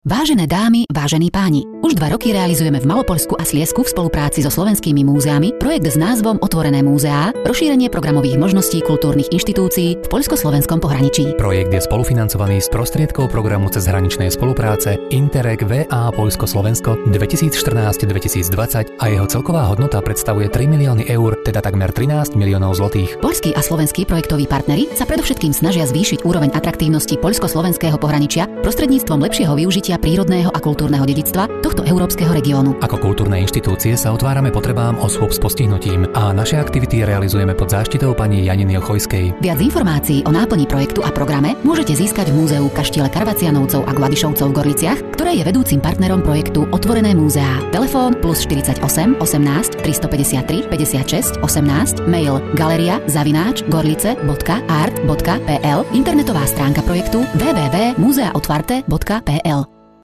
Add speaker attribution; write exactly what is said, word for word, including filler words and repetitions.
Speaker 1: Vážené dámy, vážení páni, už dva roky realizujeme v Malopoľsku a Sliesku v spolupráci so slovenskými múzeami projekt s názvom Otvorené múzeá, rozšírenie programových možností kultúrnych inštitúcií v poľsko-slovenskom pohraničí.
Speaker 2: Projekt je spolufinancovaný z prostriedkov programu cezhraničnej spolupráce Interreg vé á Poľsko-Slovensko dvetisícštrnásť dvetisícdvadsať a jeho celková hodnota predstavuje tri milióny eur, teda takmer trinásť miliónov zlotých.
Speaker 1: Poľskí a slovenskí projektoví partneri sa predovšetkým snažia zvýšiť úroveň atraktívnosti poľsko-slovenského pohraničia prostredníctvom lepšieho využitia prírodného a kultúrneho dedičstva tohto európskeho regiónu.
Speaker 2: Ako kultúrne inštitúcie sa otvárame potrebám osôb s postihnutím a naše aktivity realizujeme pod záštitou pani Janiny Ochojskej.
Speaker 1: Viac informácií o náplni projektu a programe môžete získať v múzeu Kaštiele Karvacianovcov a Gladišovcov v Gorliciach, ktoré je vedúcim partnerom projektu Otvorené múzeá. Telefón plus štyridsaťosem osemnásť tristopäťdesiattri päťdesiatšesť osemnásť, mail galeria zavináč gorlice bodka art bodka pl, internetová stránka projektu w w w bodka muzea otvarte bodka pl.